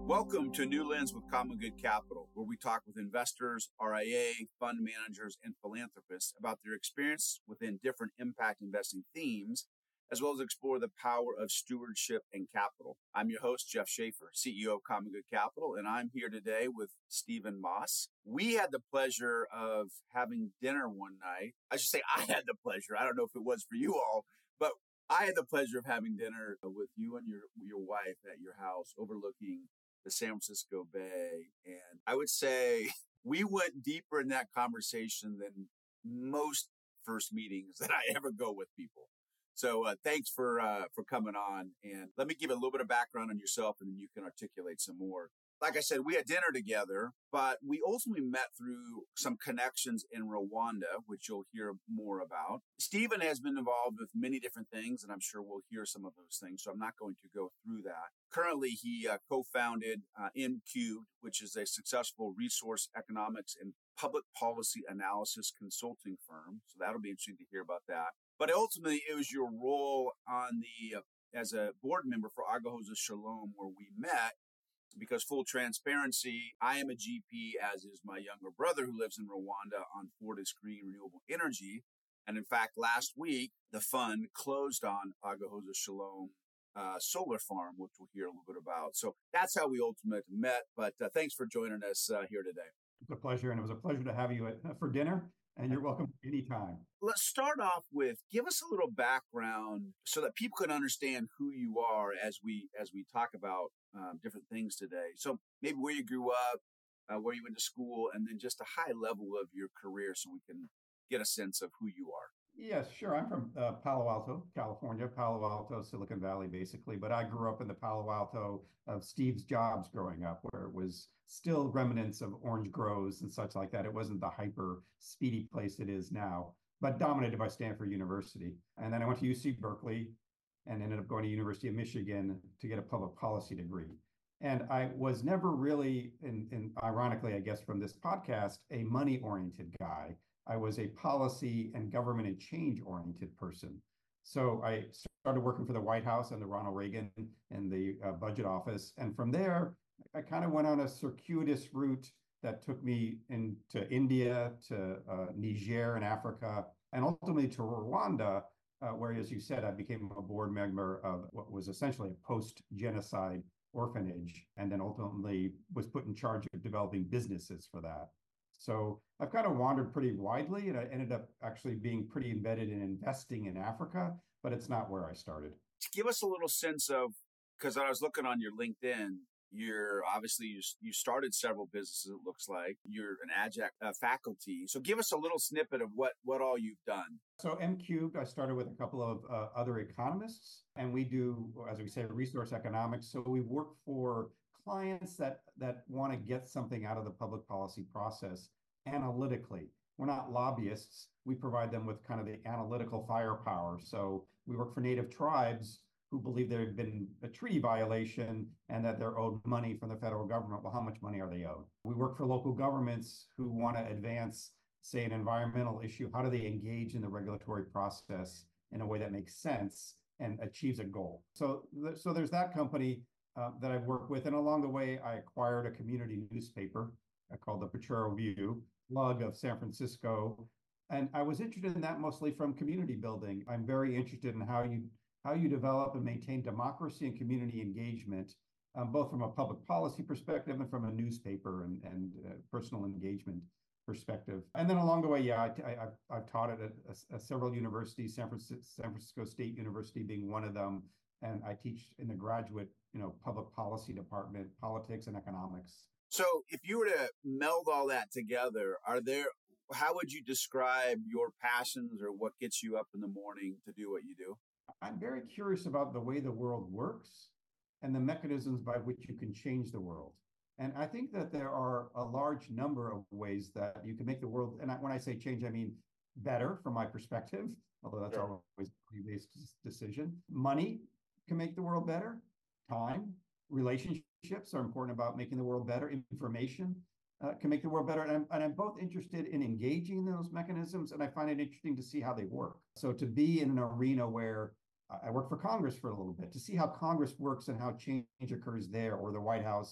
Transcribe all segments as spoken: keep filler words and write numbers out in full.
Welcome to New Lens with Common Good Capital, where we talk with investors, R I A, fund managers, and philanthropists about their experience within different impact investing themes, as well as explore the power of stewardship and capital. I'm your host, Jeff Schaefer, C E O of Common Good Capital, and I'm here today with Stephen Moss. We had the pleasure of having dinner one night. I should say I had the pleasure. I don't know if it was for you all, but I had the pleasure of having dinner with you and your, your wife at your house overlooking the San Francisco Bay. And I would say we went deeper in that conversation than most first meetings that I ever go with people. So uh, thanks for uh, for coming on. And let me give a little bit of background on yourself, and then you can articulate some more. Like I said, we had dinner together, but we ultimately met through some connections in Rwanda, which you'll hear more about. Stephen has been involved with many different things, and I'm sure we'll hear some of those things, so I'm not going to go through that. Currently, he uh, co-founded uh, M Cubed, which is a successful resource economics and public policy analysis consulting firm. So that'll be interesting to hear about that. But ultimately, it was your role on the uh, as a board member for Agahozo Shalom where we met. Because full transparency, I am a G P, as is my younger brother who lives in Rwanda on Fortis Green Renewable Energy. And in fact, last week, the fund closed on Agahozo Shalom uh, solar farm, which we'll hear a little bit about. So that's how we ultimately met. But uh, thanks for joining us uh, here today. It's a pleasure. And it was a pleasure to have you at, for dinner. And you're welcome anytime. Let's start off with, give us a little background so that people can understand who you are as we as we talk about um, different things today. So maybe where you grew up, uh, where you went to school, and then just a high level of your career so we can get a sense of who you are. Yes, sure. I'm from uh, Palo Alto, California, Palo Alto, Silicon Valley, basically. But I grew up in the Palo Alto of Steve Jobs growing up, where it was still remnants of orange groves and such like that. It wasn't the hyper speedy place it is now, but dominated by Stanford University. And then I went to U C Berkeley and ended up going to University of Michigan to get a public policy degree. And I was never really, in, in ironically, I guess, from this podcast, a money-oriented guy. I was a policy and government and change-oriented person. So I started working for the White House and the Ronald Reagan and the uh, budget office. And from there, I kind of went on a circuitous route that took me into India, to uh, Niger in Africa, and ultimately to Rwanda, uh, where, as you said, I became a board member of what was essentially a post-genocide orphanage, and then ultimately was put in charge of developing businesses for that. So I've kind of wandered pretty widely, and I ended up actually being pretty embedded in investing in Africa, but it's not where I started. Give us a little sense of, because I was looking on your LinkedIn, you're obviously, you, you started several businesses, it looks like. You're an adjunct uh, faculty. So give us a little snippet of what, what all you've done. So M Cubed, I started with a couple of uh, other economists, and we do, as we say, resource economics. So we work for clients that that want to get something out of the public policy process analytically. We're not lobbyists. We provide them with kind of the analytical firepower. So we work for Native tribes who believe there had been a treaty violation and that they're owed money from the federal government. Well, how much money are they owed? We work for local governments who want to advance, say, an environmental issue. How do they engage in the regulatory process in a way that makes sense and achieves a goal? So, th- so there's that company Uh, that I've worked with. And along the way, I acquired a community newspaper uh, called the Potrero View, Lug of San Francisco. And I was interested in that mostly from community building. I'm very interested in how you how you develop and maintain democracy and community engagement, um, both from a public policy perspective and from a newspaper and, and uh, personal engagement perspective. And then along the way, yeah, I, I, I've, I've taught at, a, a, several universities, San Francisco, San Francisco State University being one of them. And I teach in the graduate, you know, public policy department, politics and economics. So if you were to meld all that together, are there, how would you describe your passions or what gets you up in the morning to do what you do? I'm very curious about the way the world works and the mechanisms by which you can change the world. And I think that there are a large number of ways that you can make the world, and when I say change, I mean better from my perspective, although that's sure. always a based decision. Money can make the world better. Time, relationships are important about making the world better. Information uh, can make the world better. And I'm, and I'm both interested in engaging in those mechanisms, and I find it interesting to see how they work. So to be in an arena where I work for Congress for a little bit, to see how Congress works and how change occurs there, or the White House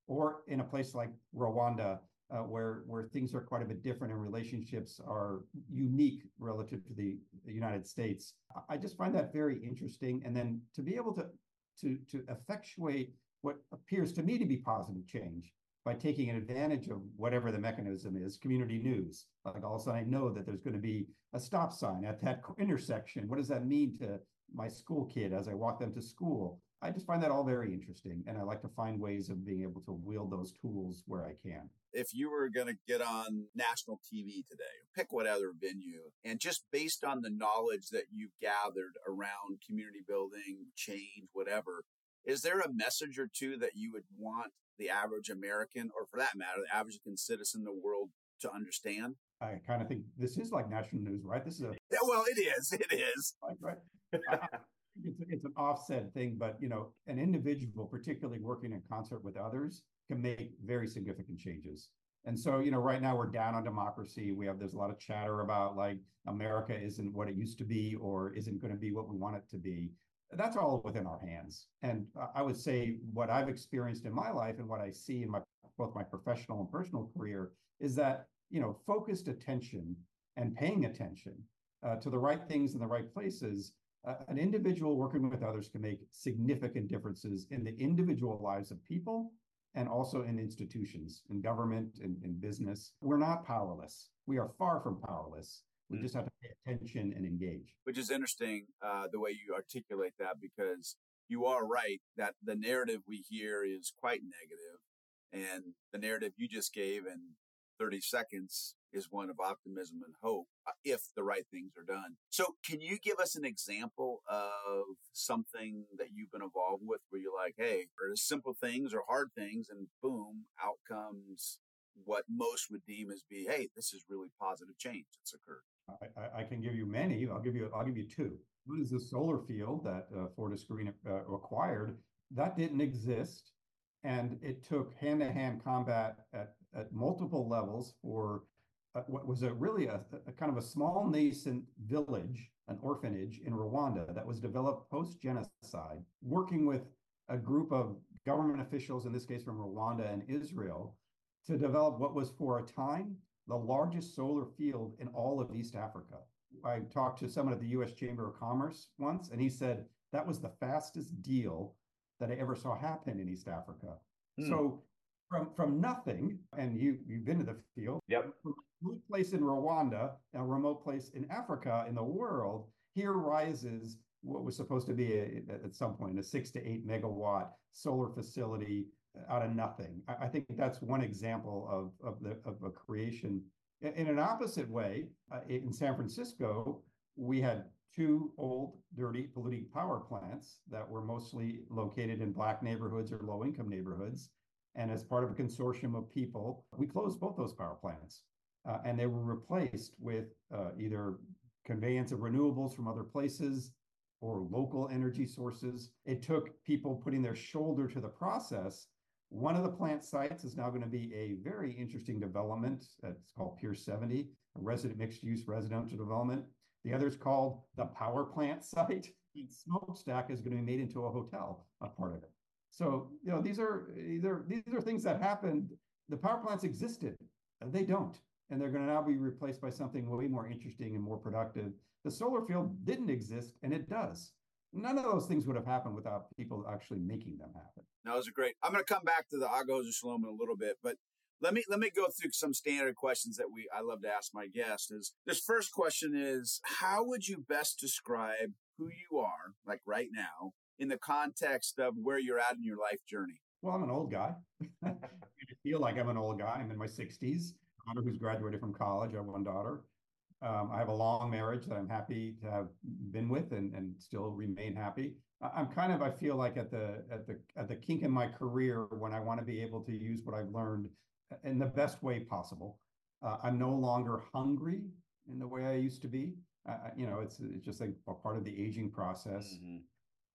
or in a place like Rwanda, uh, where where things are quite a bit different and relationships are unique relative to the, the United States. I just find that very interesting. And then to be able to to to effectuate what appears to me to be positive change by taking advantage of whatever the mechanism is, community news. Like all of a sudden I know that there's going to be a stop sign at that intersection. What does that mean to my school kid as I walk them to school? I just find that all very interesting. And I like to find ways of being able to wield those tools where I can. If you were going to get on national T V today, pick what other venue, and just based on the knowledge that you've gathered around community building, change, whatever, is there a message or two that you would want the average American, or for that matter, the average citizen in the world to understand? I kind of think this is like national news, right? This is a yeah, well, it is. It is. Right. right. I, it's, it's an offset thing, but you know, an individual, particularly working in concert with others, can make very significant changes. And so, you know, right now we're down on democracy. We have there's a lot of chatter about like America isn't what it used to be or isn't going to be what we want it to be. That's all within our hands. And I would say what I've experienced in my life and what I see in my both my professional and personal career is that, you know, focused attention and paying attention uh, to the right things in the right places, uh, an individual working with others can make significant differences in the individual lives of people and also in institutions, in government, in, in business. We're not powerless. We are far from powerless. We just have to pay attention and engage. Which is interesting, uh, the way you articulate that, because you are right that the narrative we hear is quite negative, and the narrative you just gave in thirty seconds is one of optimism and hope uh, if the right things are done. So can you give us an example of something that you've been involved with where you're like, hey, there's simple things or hard things, and boom, out comes what most would deem as be, hey, this is really positive change that's occurred? I, I can give you many. I'll give you. I'll give you two. One is the solar field that uh, Fortisgreen uh, acquired. That didn't exist, and it took hand-to-hand combat at, at multiple levels for uh, what was a really a, a kind of a small nascent village, an orphanage in Rwanda that was developed post-genocide, working with a group of government officials, in this case from Rwanda and Israel, to develop what was for a time the largest solar field in all of East Africa. I talked to someone at the U S Chamber of Commerce once, and he said that was the fastest deal that I ever saw happen in East Africa. Mm. So from, from nothing, and you, you've been to the field, yep. From a remote place in Rwanda, a remote place in Africa, in the world, here rises what was supposed to be a, at some point a six to eight megawatt solar facility out of nothing. I think that's one example of, of, the, of a creation. In an opposite way, uh, in San Francisco, we had two old, dirty, polluting power plants that were mostly located in Black neighborhoods or low-income neighborhoods. And as part of a consortium of people, we closed both those power plants. Uh, and they were replaced with uh, either conveyance of renewables from other places or local energy sources. It took people putting their shoulder to the process. One of the plant sites is now going to be a very interesting development. It's called Pier seventy, a resident mixed-use residential development. The other is called the power plant site. The smokestack is going to be made into a hotel, a part of it. So, you know, these are either these are things that happened. The power plants existed, and they don't, and they're going to now be replaced by something way more interesting and more productive. The solar field didn't exist, and it does. None of those things would have happened without people actually making them happen. No, those are great. I'm going to come back to the Agahos of Shalom in a little bit, but let me let me go through some standard questions that we I love to ask my guests. Is this first question is, how would you best describe who you are, like right now, in the context of where you're at in your life journey? Well, I'm an old guy. I feel like I'm an old guy. I'm in my sixties. Daughter who's graduated from college. I have one daughter. Um, I have a long marriage that I'm happy to have been with and, and still remain happy. I'm kind of, I feel like at the at the at the kink in my career when I want to be able to use what I've learned in the best way possible. Uh, I'm no longer hungry in the way I used to be. Uh, you know, it's it's just like a part of the aging process. Mm-hmm.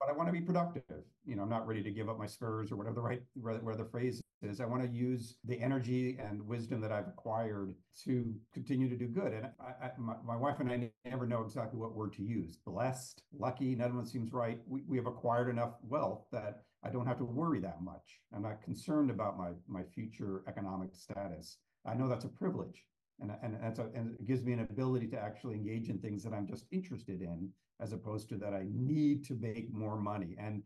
but I want to be productive. You know, I'm not ready to give up my spurs or whatever the right where the phrase is. I want to use the energy and wisdom that I've acquired to continue to do good. And I, I, my, my wife and I never know exactly what word to use. Blessed, lucky, none of it seems right. We, we have acquired enough wealth that I don't have to worry that much. I'm not concerned about my, my future economic status. I know that's a privilege. And, and, that's a, and it gives me an ability to actually engage in things that I'm just interested in, as opposed to that I need to make more money. And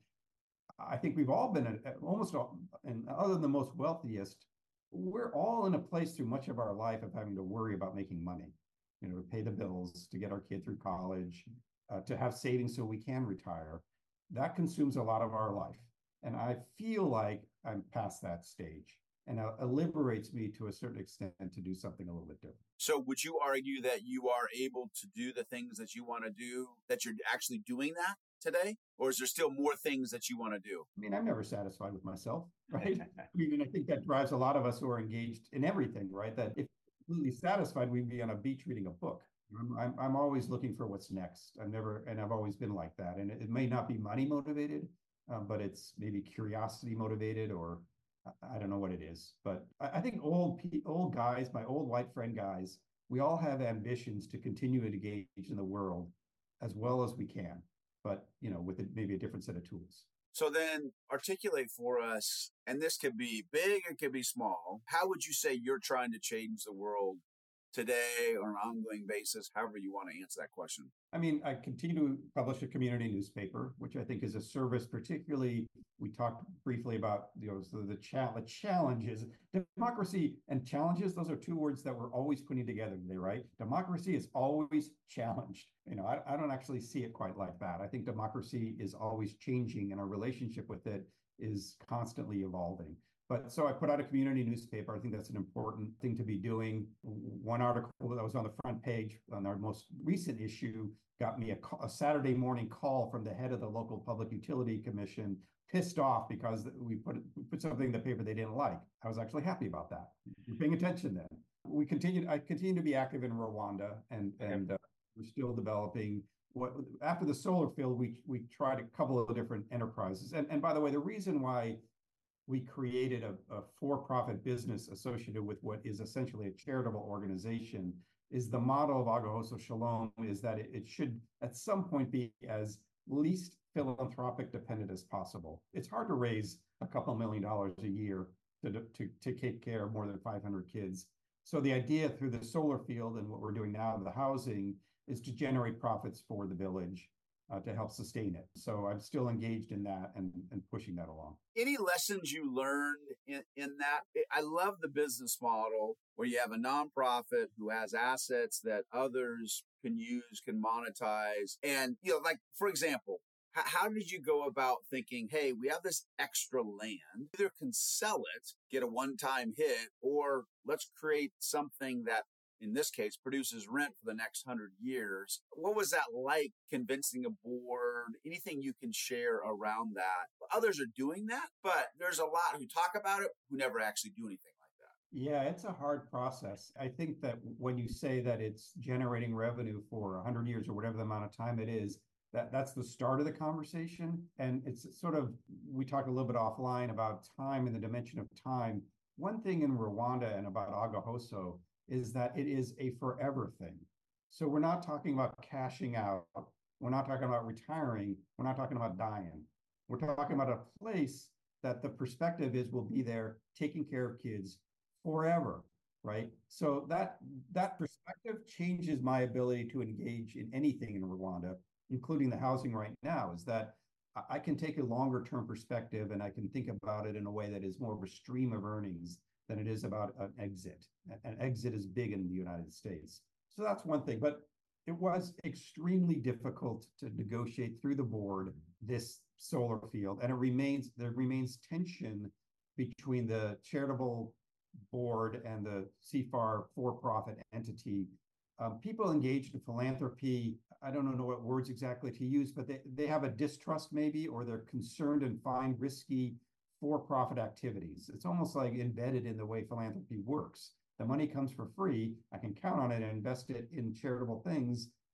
I think we've all been at, almost all, and other than the most wealthiest, we're all in a place through much of our life of having to worry about making money, you know, to pay the bills, to get our kid through college, uh, to have savings so we can retire. That consumes a lot of our life. And I feel like I'm past that stage. And it liberates me to a certain extent to do something a little bit different. So would you argue that you are able to do the things that you want to do, that you're actually doing that today? Or is there still more things that you want to do? I mean, I'm never satisfied with myself, right? I mean, and I think that drives a lot of us who are engaged in everything, right? That if completely satisfied, we'd be on a beach reading a book. I'm, I'm, I'm always looking for what's next. I've never, and I've always been like that. And it, it may not be money motivated, um, but it's maybe curiosity motivated, or I don't know what it is. But I, I think old old guys, my old white friend guys, we all have ambitions to continue to engage in the world as well as we can, but you know, with a, maybe a different set of tools. So then articulate for us, and this could be big, it could be small. How would you say you're trying to change the world today on an ongoing basis, however you want to answer that question? I mean, I continue to publish a community newspaper, which I think is a service. Particularly, we talked briefly about, you know, so the, cha- the challenges. Democracy and challenges, those are two words that we're always putting together today, right? Democracy is always challenged. You know, I, I don't actually see it quite like that. I think democracy is always changing, and our relationship with it is constantly evolving. But so I put out a community newspaper. I think that's an important thing to be doing. One article that was on the front page on our most recent issue got me a, a Saturday morning call from the head of the local public utility commission, pissed off because we put we put something in the paper they didn't like. I was actually happy about that. You're paying attention then. We continue. I continue to be active in Rwanda, and and uh, we're still developing. What after the solar field, we we tried a couple of different enterprises. And and by the way, the reason why we created a, a for-profit business associated with what is essentially a charitable organization is the model of Agahoso Shalom is that it, it should at some point be as least philanthropic dependent as possible. It's hard to raise a couple million dollars a year to, to, to take care of more than five hundred kids. So the idea through the solar field and what we're doing now, the housing, is to generate profits for the village. Uh, to help sustain it. So I'm still engaged in that and, and pushing that along. Any lessons you learned in, in that? I love the business model where you have a nonprofit who has assets that others can use, can monetize. And, you know, like, for example, how, how did you go about thinking, hey, we have this extra land, either can sell it, get a one-time hit, or let's create something that in this case, produces rent for the next hundred years. What was that like convincing a board? Anything you can share around that? Others are doing that, but there's a lot who talk about it who never actually do anything like that. Yeah, it's a hard process. I think that when you say that it's generating revenue for a hundred years or whatever the amount of time it is, that that's the start of the conversation. And it's sort of, we talked a little bit offline about time and the dimension of time. One thing in Rwanda and about Agahoso is that it is a forever thing. So we're not talking about cashing out. We're not talking about retiring. We're not talking about dying. We're talking about a place that the perspective is will be there taking care of kids forever, right? So that that perspective changes my ability to engage in anything in Rwanda, including the housing right now, is that I can take a longer term perspective and I can think about it in a way that is more of a stream of earnings than it is about an exit. An exit is big in the United States. So that's one thing, but it was extremely difficult to negotiate through the board this solar field, and it remains, there remains tension between the charitable board and the C F A R for-profit entity. Um, people engaged in philanthropy, I don't know what words exactly to use, but they, they have a distrust maybe, or they're concerned and find risky for-profit activities. It's almost like embedded in the way philanthropy works. The money comes for free. I can count on it and invest it in charitable things.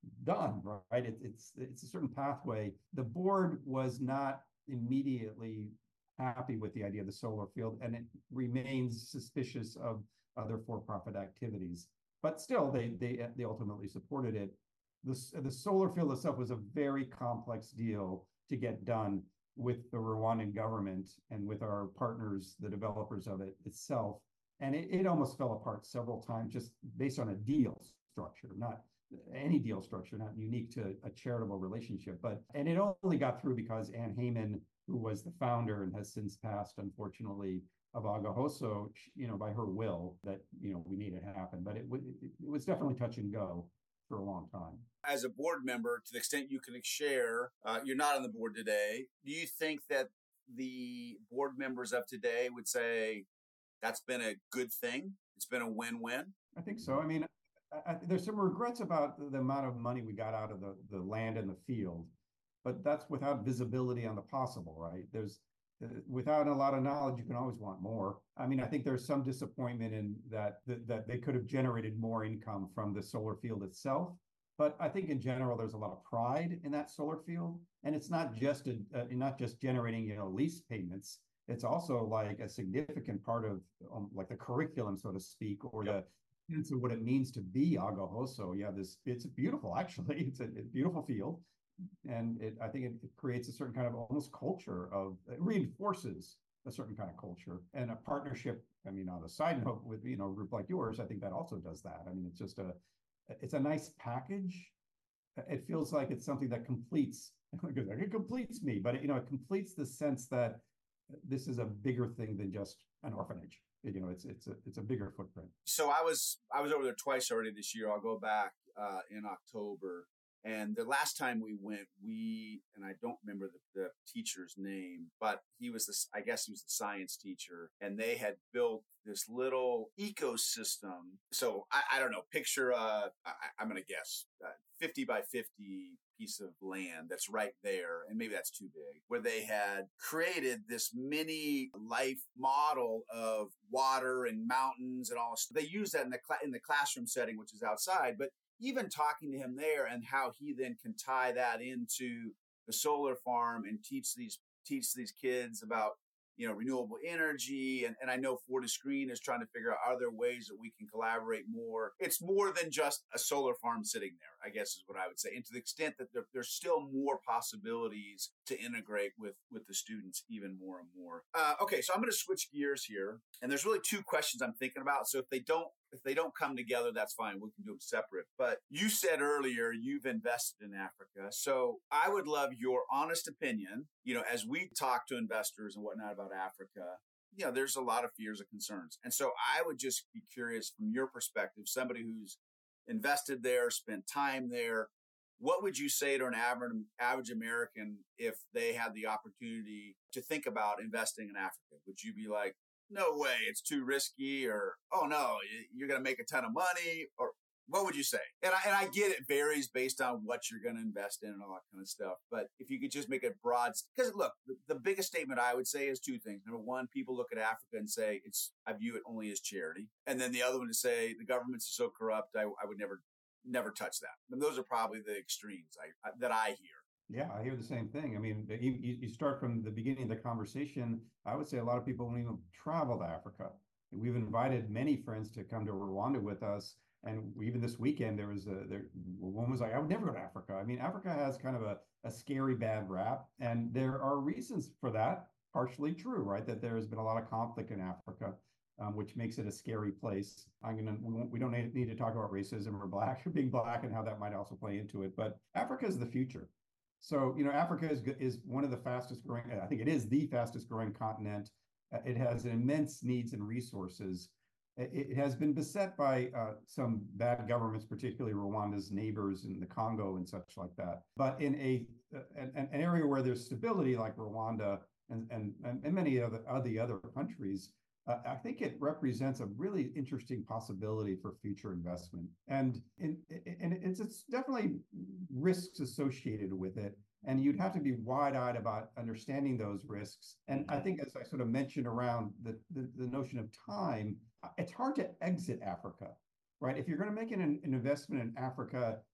done, right? It, it's it's a certain pathway. The board was not immediately happy with the idea of the solar field, and it remains suspicious of other for-profit activities. But still, they they they ultimately supported it. The, the solar field itself was a very complex deal to get done with the Rwandan government and with our partners, the developers of it itself. And it, it almost fell apart several times just based on a deal structure, not any deal structure, not unique to a charitable relationship. But and it only got through because Anne Heyman, who was the founder and has since passed, unfortunately, of Agahoso, you know, by her will, that, you know, we made it happen. But it, it, it was definitely touch and go for a long time. As a board member, to the extent you can share, uh, you're not on the board today. Do you think that the board members of today would say that's been a good thing? It's been a win-win? I think so. I mean, I, I, there's some regrets about the, the amount of money we got out of the, the land and the field, but that's without visibility on the possible, right? There's uh, without a lot of knowledge, you can always want more. I mean, I think there's some disappointment in that, that that they could have generated more income from the solar field itself. But I think in general, there's a lot of pride in that solar field, and it's not just a, uh, not just generating, you know, lease payments. It's also like a significant part of um, like the curriculum, so to speak, or yep. the sense of what it means to be Agahoso. Yeah, this it's beautiful. Actually, it's a, a beautiful field, and it, I think it, it creates a certain kind of almost culture of it reinforces a certain kind of culture and a partnership. I mean, on a side note, with you know a group like yours, I think that also does that. I mean, it's just a it's a nice package. It feels like it's something that completes it completes me, but it, you know, it completes the sense that this is a bigger thing than just an orphanage. You know, it's it's a it's a bigger footprint. So I was I was over there twice already this year. I'll go back uh, in October. And the last time we went, we, and I don't remember the, the teacher's name, but he was this, I guess he was the science teacher, and they had built this little ecosystem. So I, I don't know, picture, uh, I, I'm going to guess, uh, fifty by fifty piece of land that's right there. And maybe that's too big, where they had created this mini life model of water and mountains and all. They use that in the cl- in the classroom setting, which is outside, but even talking to him there and how he then can tie that into the solar farm and teach these teach these kids about, you know, renewable energy. And, and I know Fortiscreen is trying to figure out are there ways that we can collaborate more. It's more than just a solar farm sitting there, I guess is what I would say. And to the extent that there, there's still more possibilities to integrate with, with the students even more and more. Uh, okay, so I'm going to switch gears here. And there's really two questions I'm thinking about. So if they don't If they don't come together, that's fine. We can do them separate. But you said earlier you've invested in Africa. So I would love your honest opinion. You know, as we talk to investors and whatnot about Africa, you know, there's a lot of fears and concerns. And so I would just be curious from your perspective, somebody who's invested there, spent time there, what would you say to an average, average American if they had the opportunity to think about investing in Africa? Would you be like, no way, it's too risky, or, oh no, you're going to make a ton of money, or what would you say? And I, and I get it varies based on what you're going to invest in and all that kind of stuff. But if you could just make it broad, because look, the, the biggest statement I would say is two things. Number one, people look at Africa and say, it's, I view it only as charity. And then the other one to say the government's so corrupt, I, I would never, never touch that. And those are probably the extremes I, I, that I hear. Yeah, I hear the same thing. I mean, you, you start from the beginning of the conversation. I would say a lot of people won't even travel to Africa. We've invited many friends to come to Rwanda with us. And even this weekend, there was a, there, one was like, I would never go to Africa. I mean, Africa has kind of a, a scary bad rap. And there are reasons for that, partially true, right? That there has been a lot of conflict in Africa, um, which makes it a scary place. I'm gonna, we, won't, we don't need to talk about racism or black, being black and how that might also play into it. But Africa is the future. So, you know, Africa is, is one of the fastest growing, I think it is the fastest growing continent. Uh, it has immense needs and resources. It, it has been beset by uh, some bad governments, particularly Rwanda's neighbors in the Congo and such like that. But in a an, an area where there's stability like Rwanda and, and, and many of the, of the other countries, Uh, I think it represents a really interesting possibility for future investment. And, in, and it's, it's definitely risks associated with it. And you'd have to be wide-eyed about understanding those risks. And I think, as I sort of mentioned around the, the, the notion of time, it's hard to exit Africa, right? If you're going to make an, an investment in Africa,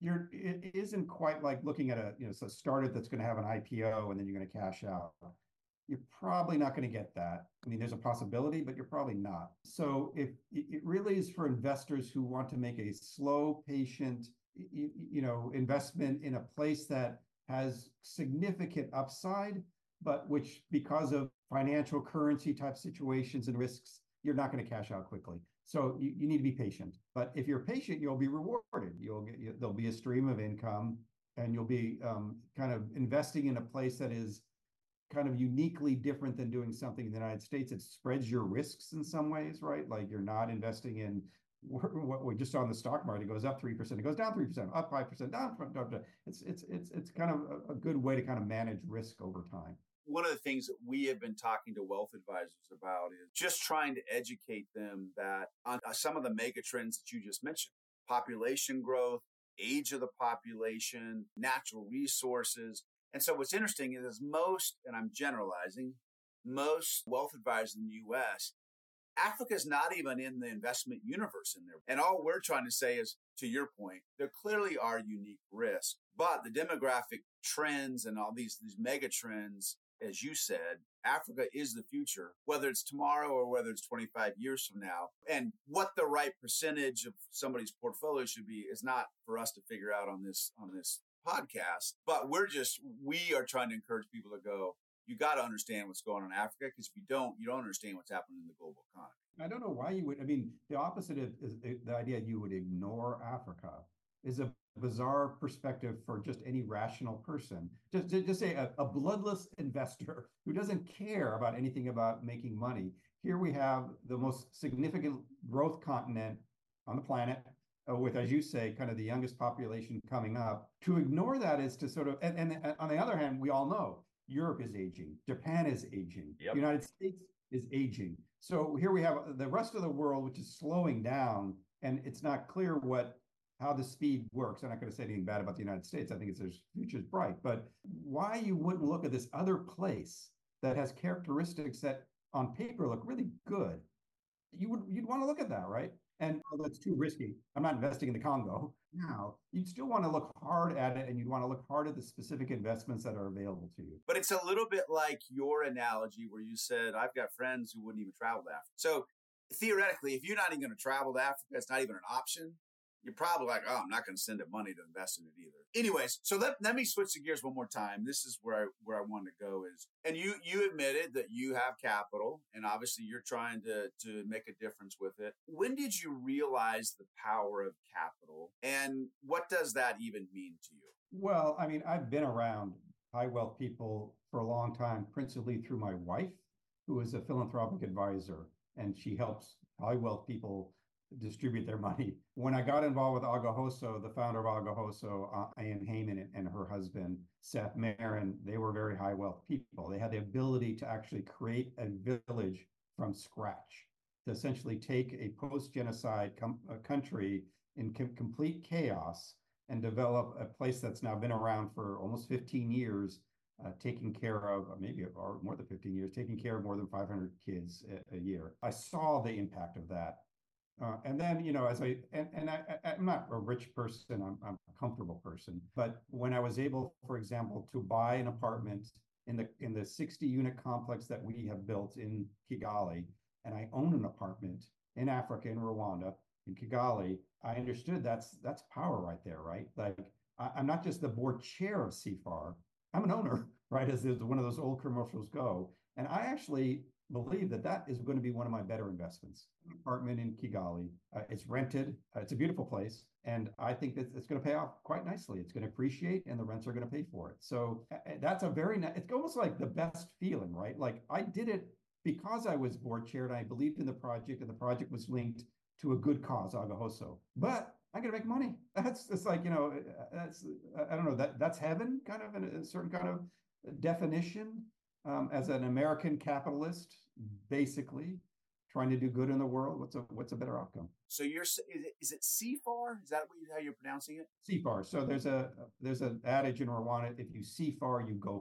you're it isn't quite like looking at a, you know, it's a startup that's going to have an I P O and then you're going to cash out. You're probably not going to get that. I mean, there's a possibility, but you're probably not. So if it really is for investors who want to make a slow, patient, you, you know, investment in a place that has significant upside, but which, because of financial currency type situations and risks, you're not going to cash out quickly. So you, you need to be patient. But if you're patient, you'll be rewarded. You'll get, you, there'll be a stream of income, and you'll be um, kind of investing in a place that is kind of uniquely different than doing something in the United States. It spreads your risks in some ways, right? Like you're not investing in what we just saw in the stock market. It goes up three percent, it goes down three percent, up five percent, down, down, down. It's, it's, it's, it's kind of a, a good way to kind of manage risk over time. One of the things that we have been talking to wealth advisors about is just trying to educate them that on some of the mega trends that you just mentioned: population growth, age of the population, natural resources. And so what's interesting is most, and I'm generalizing, most wealth advisors in the U S, Africa is not even in the investment universe in there. And all we're trying to say is, to your point, there clearly are unique risks, but the demographic trends and all these, these mega trends, as you said, Africa is the future, whether it's tomorrow or whether it's twenty-five years from now. And what the right percentage of somebody's portfolio should be is not for us to figure out on this, on this podcast, but we're just, we are trying to encourage people to go, you got to understand what's going on in Africa, because if you don't, you don't understand what's happening in the global economy. I don't know why you would, I mean, the opposite is, is the idea you would ignore Africa is a bizarre perspective for just any rational person. Just, just say a, a bloodless investor who doesn't care about anything about making money. Here we have the most significant growth continent on the planet, Uh, with, as you say, kind of the youngest population coming up. To ignore that is to sort of, and, and, and on the other hand, we all know Europe is aging, Japan is aging, yep. The United States is aging. So here we have the rest of the world, which is slowing down, and it's not clear what how the speed works. I'm not going to say anything bad about the United States. I think it's their future's bright, but why you wouldn't look at this other place that has characteristics that on paper look really good? You would you'd want to look at that, right? And although it's too risky, I'm not investing in the Congo now, you'd still want to look hard at it, and you'd want to look hard at the specific investments that are available to you. But it's a little bit like your analogy where you said, I've got friends who wouldn't even travel to Africa. So theoretically, if you're not even going to travel to Africa, it's not even an option. You're probably like, oh, I'm not going to send them money to invest in it either. Anyways, so let, let me switch the gears one more time. This is where I where I wanted to go is, and you you admitted that you have capital, and obviously you're trying to to make a difference with it. When did you realize the power of capital, and what does that even mean to you? Well, I mean, I've been around high wealth people for a long time, principally through my wife, who is a philanthropic advisor, and she helps high wealth people distribute their money. When I got involved with Agahoso, the founder of Agahoso, uh, Ian Heyman, and her husband, Seth Marin, they were very high wealth people. They had the ability to actually create a village from scratch, to essentially take a post-genocide com- a country in com- complete chaos and develop a place that's now been around for almost fifteen years, uh, taking care of, maybe or more than fifteen years, taking care of more than five hundred kids a, a year. I saw the impact of that. Uh, and then, you know, as I, and, and I, I'm not a rich person, I'm, I'm a comfortable person. But when I was able, for example, to buy an apartment in the in the sixty unit complex that we have built in Kigali, and I own an apartment in Africa, in Rwanda, in Kigali, I understood that's that's power right there, right? Like, I, I'm not just the board chair of C F A R, I'm an owner, right? As one of those old commercials go. And I actually believe that that is going to be one of my better investments. An apartment in Kigali. Uh, it's rented. Uh, it's a beautiful place. And I think that it's going to pay off quite nicely. It's going to appreciate, and the rents are going to pay for it. So uh, that's a very, nice, it's almost like the best feeling, right? Like, I did it because I was board chair and I believed in the project, and the project was linked to a good cause, Agahoso. But I got to make money. That's, it's like, you know, that's, I don't know, that that's heaven, kind of, in a certain kind of definition. Um, as an American capitalist, basically trying to do good in the world, what's a what's a better outcome? So you're is it, is it C F A R? Is that what you, how you're pronouncing it? C F A R. So there's a there's an adage in Rwanda: if you see far, you go far.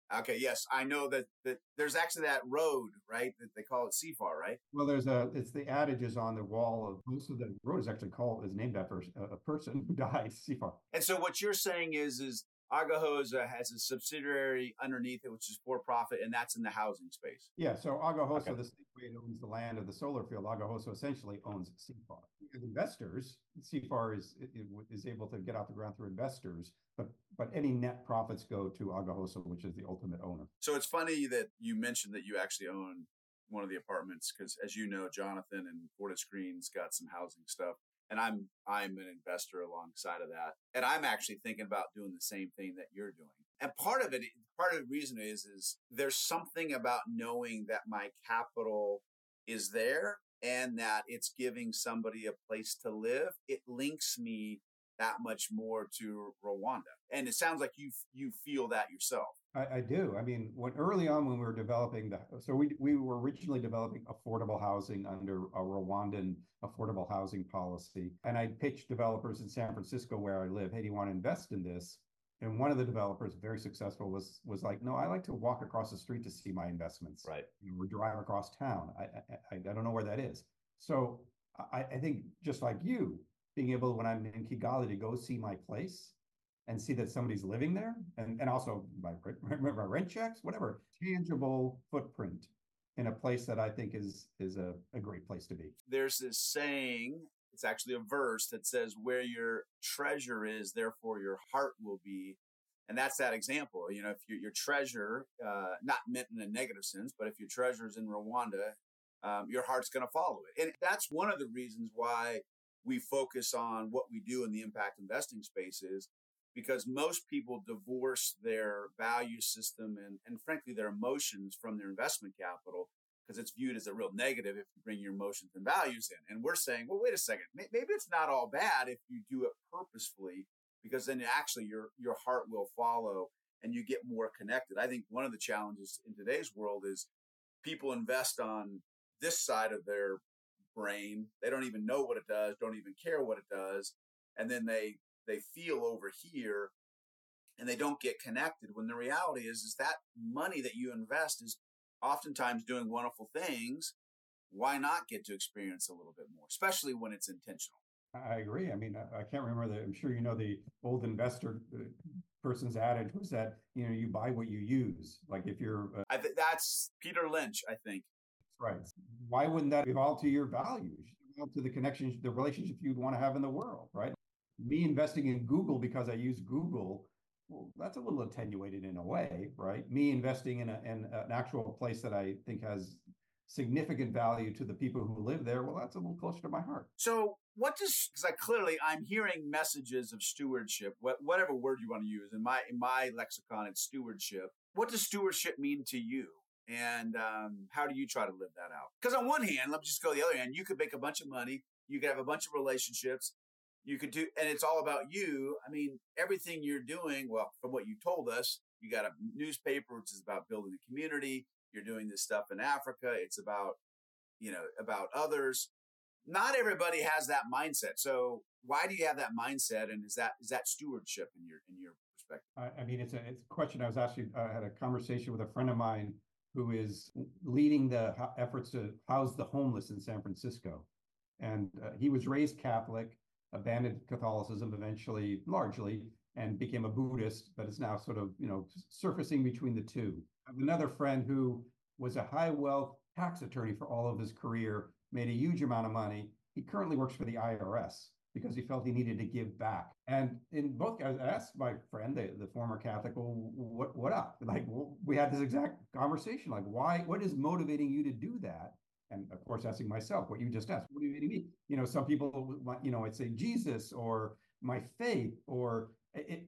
Okay, yes, I know that, that there's actually that road, right? That they call it C F A R, right? Well, there's a, it's the adage is on the wall of most of the road is actually called, is named after a, a person who died, C F A R. And so what you're saying is, is Agahosa has a subsidiary underneath it, which is for profit, and that's in the housing space. Yeah, so Agahosa, Okay. the state way it owns the land of the solar field, Agahosa essentially owns C F A R. As investors, C F A R is, is able to get off the ground through investors, but but any net profits go to Agahosa, which is the ultimate owner. So it's funny that you mentioned that you actually own one of the apartments, because as you know, Jonathan and Fortiscreen's got some housing stuff. And I'm I'm an investor alongside of that. And I'm actually thinking about doing the same thing that you're doing. And part of it, part of the reason is, is there's something about knowing that my capital is there and that it's giving somebody a place to live. It links me that much more to Rwanda. And it sounds like you you feel that yourself. I, I do. I mean, when early on when we were developing the, so we we were originally developing affordable housing under a Rwandan affordable housing policy, and I pitched developers in San Francisco where I live, hey, do you want to invest in this? And one of the developers, very successful, was was like, no, I like to walk across the street to see my investments. Right. You know, or drive across town. I, I I don't know where that is. So I, I think just like you, being able when I'm in Kigali to go see my place and see that somebody's living there, and, and also my, my rent checks, whatever, tangible footprint in a place that I think is is a, a great place to be. There's this saying, it's actually a verse that says, where your treasure is, therefore your heart will be. And that's that example. You know, if your, your treasure, uh, not meant in a negative sense, but if your treasure is in Rwanda, um, your heart's going to follow it. And that's one of the reasons why we focus on what we do in the impact investing spaces, because most people divorce their value system and, and frankly, their emotions from their investment capital, because it's viewed as a real negative if you bring your emotions and values in. And we're saying, well, wait a second, maybe it's not all bad if you do it purposefully, because then actually your, your heart will follow and you get more connected. I think one of the challenges in today's world is people invest on this side of their brain. They don't even know what it does, don't even care what it does. And then they, they feel over here and they don't get connected, when the reality is, is that money that you invest is oftentimes doing wonderful things. Why not get to experience a little bit more, especially when it's intentional? I agree. I mean, I, I can't remember the, I'm sure you know the old investor uh, person's adage was that, you know, you buy what you use. Like if you're... Uh, I think that's Peter Lynch, I think. Right. Why wouldn't that evolve to your values, evolve to the connections, the relationship you'd want to have in the world, right? Me investing in Google because I use Google, well, that's a little attenuated in a way, right? Me investing in, a, in an actual place that I think has significant value to the people who live there, well, that's a little closer to my heart. So what does, because I clearly, I'm hearing messages of stewardship, whatever word you want to use. In my, in my lexicon, it's stewardship. What does stewardship mean to you? And um, how do you try to live that out? Because on one hand, let me just go the other hand, you could make a bunch of money, you could have a bunch of relationships, you could do, and it's all about you. I mean, everything you're doing, well, from what you told us, you got a newspaper, which is about building a community. You're doing this stuff in Africa. It's about, you know, about others. Not everybody has that mindset. So why do you have that mindset? And is that, is that stewardship in your, in your perspective? I, I mean, it's a, it's a question. I was actually, I uh, had a conversation with a friend of mine who is leading the efforts to house the homeless in San Francisco. And uh, he was raised Catholic, abandoned Catholicism eventually, largely, and became a Buddhist, but is now sort of, you know, surfacing between the two. I have another friend who was a high wealth tax attorney for all of his career, made a huge amount of money. He currently works for the I R S because he felt he needed to give back. And in both, I asked my friend, the, the former Catholic, well, what, what up? Like, well, we had this exact conversation, like, why, what is motivating you to do that? And of course, asking myself what you just asked, what do you mean? You know, some people, you know, I'd say Jesus or my faith, or it,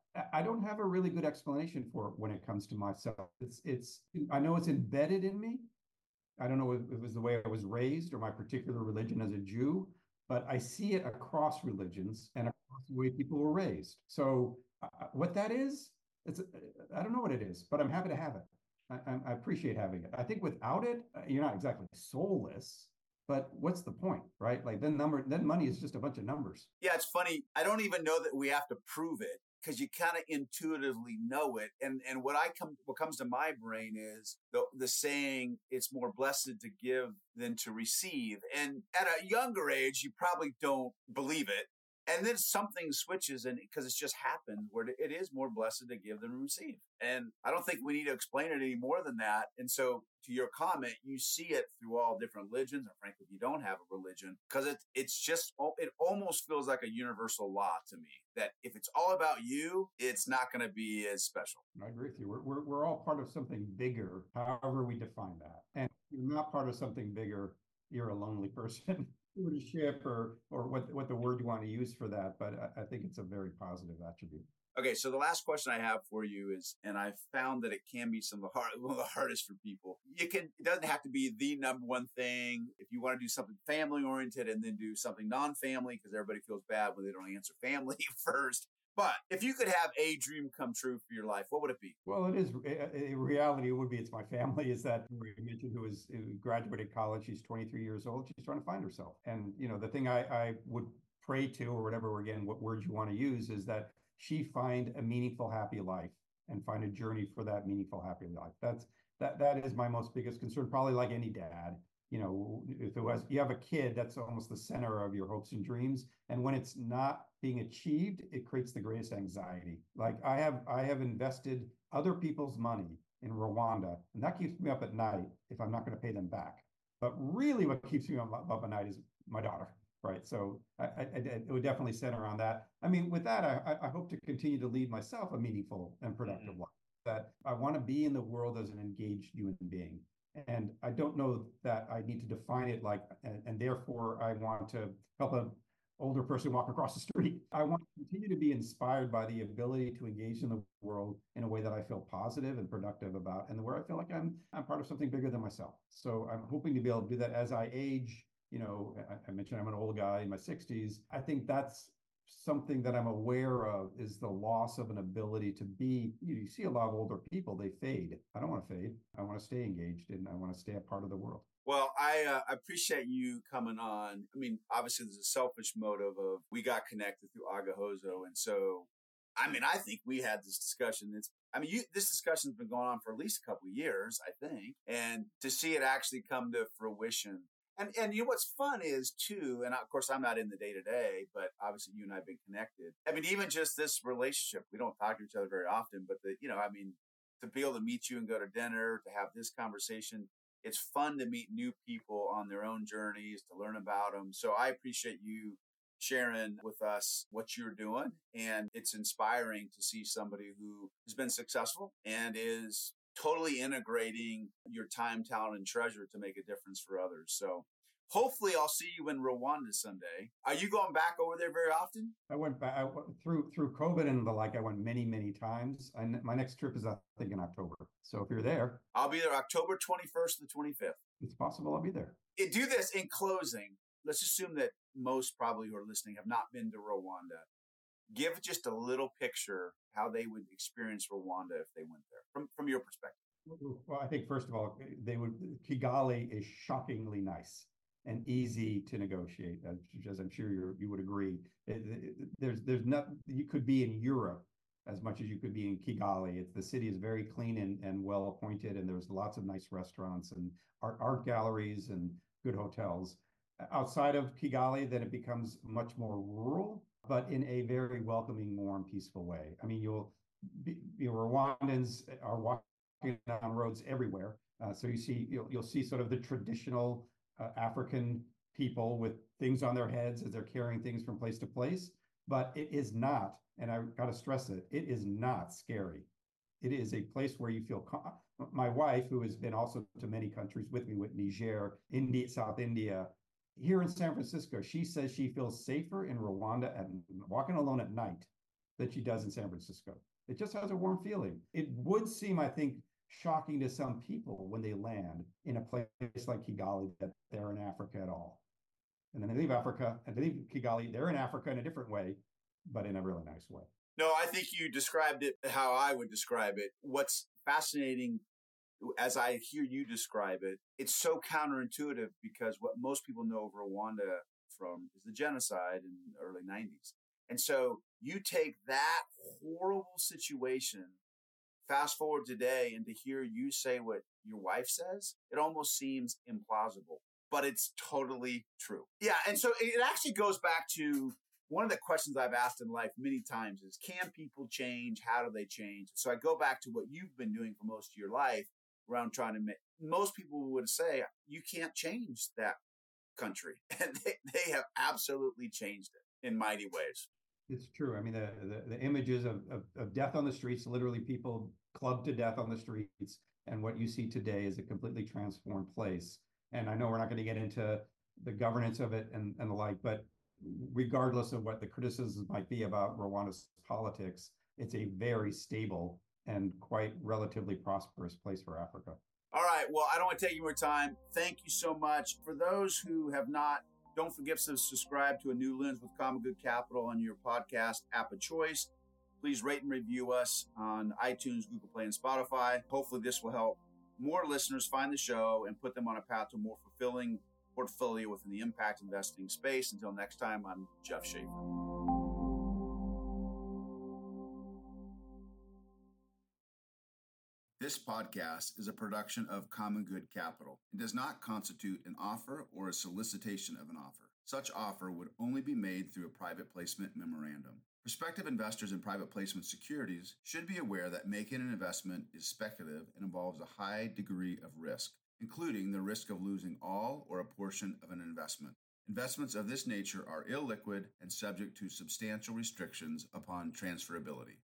I don't have a really good explanation for it when it comes to myself. It's, it's, I know it's embedded in me. I don't know if it was the way I was raised or my particular religion as a Jew, but I see it across religions and across the way people were raised. So uh, what that is, it's, I don't know what it is, but I'm happy to have it. I, I appreciate having it. I think without it, you're not exactly soulless, but what's the point, right? Like then number, then money is just a bunch of numbers. Yeah, it's funny. I don't even know that we have to prove it. because you kind of intuitively know it. And and what I come what comes to my brain is the the saying, it's more blessed to give than to receive. And at a younger age, you probably don't believe it. And then something switches, and because it's just happened, where it is more blessed to give than receive. And I don't think we need to explain it any more than that. And so, to your comment, you see it through all different religions, or frankly, if you don't have a religion, because it, it's just, it almost feels like a universal law to me that if it's all about you, it's not going to be as special. I agree with you. We're, we're, we're all part of something bigger, however we define that. And if you're not part of something bigger, you're a lonely person. Stewardship or or what what the word you want to use for that, but I, I think it's a very positive attribute. Okay, so the last question I have for you is, and I've found that it can be some of the hard, one of the hardest for people. You can it doesn't have to be the number one thing. If you want to do something family oriented and then do something non-family, because everybody feels bad when they don't answer family first. But if you could have a dream come true for your life, what would it be? Well, it is a reality. It would be it's my family. Is that we mentioned who is who graduated college? She's twenty-three years old. She's trying to find herself. And you know, the thing I, I would pray to, or whatever, again, what words you want to use, is that she find a meaningful, happy life and find a journey for that meaningful, happy life. That's that that is my most biggest concern. Probably like any dad. You know, if it was, you have a kid, that's almost the center of your hopes and dreams. And when it's not being achieved, it creates the greatest anxiety. Like I have, I have invested other people's money in Rwanda, and that keeps me up at night if I'm not going to pay them back. But really what keeps me up, up at night is my daughter, right? So I, I, it would definitely center on that. I mean, with that, I, I hope to continue to lead myself a meaningful and productive mm-hmm. life. That I want to be in the world as an engaged human being. And I don't know that I need to define it like, and, and therefore I want to help an older person walk across the street. I want to continue to be inspired by the ability to engage in the world in a way that I feel positive and productive about, and where I feel like I'm I'm part of something bigger than myself. So I'm hoping to be able to do that as I age. You know, I, I mentioned I'm an old guy in my sixties. I think that's something that I'm aware of, is the loss of an ability to be, you know, you see a lot of older people, they fade. I don't want to fade. I want to stay engaged, and I want to stay a part of the world. Well, I uh, appreciate you coming on. I mean, obviously there's a selfish motive of we got connected through Agahozo. And so, I mean, I think we had this discussion. It's, I mean, you, this discussion's been going on for at least a couple of years, I think. And to see it actually come to fruition. And and you know what's fun is too, and of course I'm not in the day to day, but obviously you and I have been connected. I mean, even just this relationship, we don't talk to each other very often, but the, you know, I mean, to be able to meet you and go to dinner, to have this conversation, it's fun to meet new people on their own journeys, to learn about them. So I appreciate you sharing with us what you're doing, and it's inspiring to see somebody who has been successful and is totally integrating your time, talent, and treasure to make a difference for others. So hopefully I'll see you in Rwanda someday. Are you going back over there very often? I went back I, through through COVID and the like. I went many, many times. And my next trip is, I think, in October. So if you're there. I'll be there October twenty-first to the twenty-fifth. It's possible I'll be there. It, do this in closing. Let's assume that most probably who are listening have not been to Rwanda. Give just a little picture how they would experience Rwanda if they went there, from, from your perspective. Well, I think, first of all, they would. Kigali is shockingly nice and easy to negotiate, as, as I'm sure you you would agree. It, it, there's there's not you could be in Europe as much as you could be in Kigali. It's, the city is very clean and, and well appointed, and there's lots of nice restaurants and art art galleries and good hotels. Outside of Kigali, then it becomes much more rural, but in a very welcoming, warm, peaceful way. I mean, you'll be, you know, Rwandans are walking down roads everywhere, uh, so you see you'll you'll see sort of the traditional uh, African people with things on their heads as they're carrying things from place to place. But it is not, and I got to stress it, it is not scary. It is a place where you feel. Com- My wife, who has been also to many countries with me, with Niger, India, South India. Here in San Francisco, she says she feels safer in Rwanda and walking alone at night than she does in San Francisco. It just has a warm feeling. It would seem, I think, shocking to some people when they land in a place like Kigali that they're in Africa at all. And then they leave Africa and they leave Kigali, they're in Africa in a different way, but in a really nice way. No, I think you described it how I would describe it. What's fascinating, as I hear you describe it, it's so counterintuitive, because what most people know of Rwanda from is the genocide in the early nineties. And so you take that horrible situation, fast forward today, and to hear you say what your wife says, it almost seems implausible, but it's totally true. Yeah. And so it actually goes back to one of the questions I've asked in life many times is, can people change? How do they change? So I go back to what you've been doing for most of your life around trying to make, most people would say you can't change that country. And they, they have absolutely changed it in mighty ways. It's true. I mean, the, the, the images of, of, of death on the streets, literally people clubbed to death on the streets. And what you see today is a completely transformed place. And I know we're not going to get into the governance of it and, and the like, but regardless of what the criticisms might be about Rwanda's politics, it's a very stable and quite relatively prosperous place for Africa. All right. Well, I don't want to take any more time. Thank you so much. For those who have not, don't forget to subscribe to A New Lens with Common Good Capital on your podcast app of choice. Please rate and review us on iTunes, Google Play, and Spotify. Hopefully this will help more listeners find the show and put them on a path to a more fulfilling portfolio within the impact investing space. Until next time, I'm Jeff Schaefer. This podcast is a production of Common Good Capital. It does not constitute an offer or a solicitation of an offer. Such offer would only be made through a private placement memorandum. Prospective investors in private placement securities should be aware that making an investment is speculative and involves a high degree of risk, including the risk of losing all or a portion of an investment. Investments of this nature are illiquid and subject to substantial restrictions upon transferability.